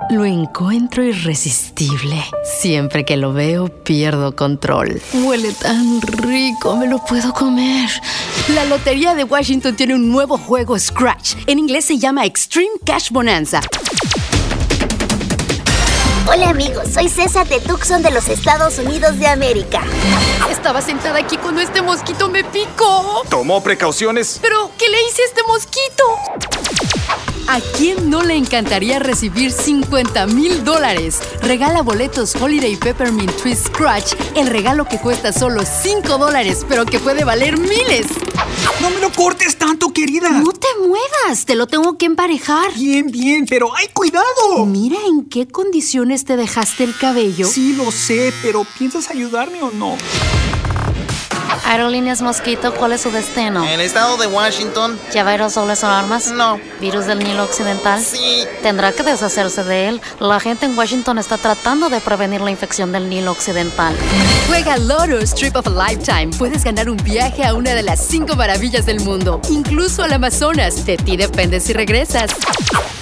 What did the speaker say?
Lo encuentro irresistible. Siempre que lo veo, pierdo control. Huele tan rico, me lo puedo comer. La Lotería de Washington tiene un nuevo juego Scratch. En inglés se llama Extreme Cash Bonanza. Hola amigos, soy César de Tucson de los Estados Unidos de América. Estaba sentada aquí cuando este mosquito me picó. ¿Tomó precauciones? ¿Pero qué le hice a este mosquito? ¿A quién no le encantaría recibir $50,000? Regala boletos Holiday Peppermint Twist Scratch, el regalo que cuesta solo $5, pero que puede valer miles. ¡No me lo cortes tanto, querida! No te muevas, te lo tengo que emparejar. Bien, pero ¡ay, cuidado! Mira en qué condiciones te dejaste el cabello. Sí, lo sé, pero ¿piensas ayudarme o no? Aerolíneas Mosquito, ¿cuál es su destino? ¿El estado de Washington? ¿Lleva aerosoles o armas? No. ¿Virus del Nilo Occidental? Sí. Tendrá que deshacerse de él. La gente en Washington está tratando de prevenir la infección del Nilo Occidental. Juega Lotus Trip of a Lifetime. Puedes ganar un viaje a una de las 5 maravillas del mundo, incluso al Amazonas. De ti depende si regresas.